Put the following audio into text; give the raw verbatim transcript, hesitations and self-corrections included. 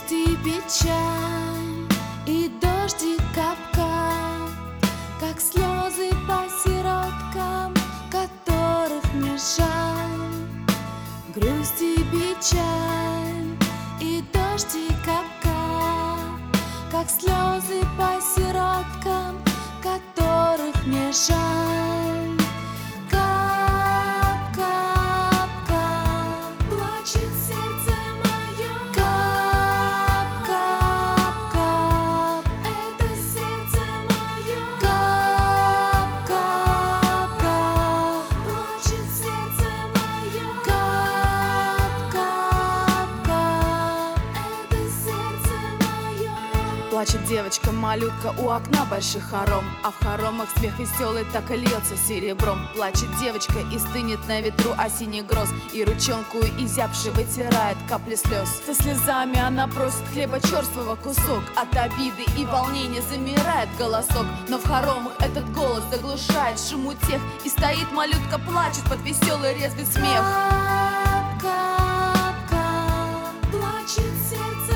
грусть и печаль, и дождик кап-кап, как слезы по сироткам, которых мне жаль. Грусть и печаль, и дождик кап-кап, как слезы по сироткам, которых мне жаль. Плачет девочка-малютка у окна больших хором, а в хоромах смех веселый так и льется серебром. Плачет девочка и стынет на ветру осенний гроз, и ручонку изябши вытирает капли слез. Со слезами она просит хлеба черствого кусок, от обиды и волнения замирает голосок. Но в хоромах этот голос заглушает шум утех, и стоит малютка, плачет под веселый резвый смех. Кап-кап-кап, плачет сердце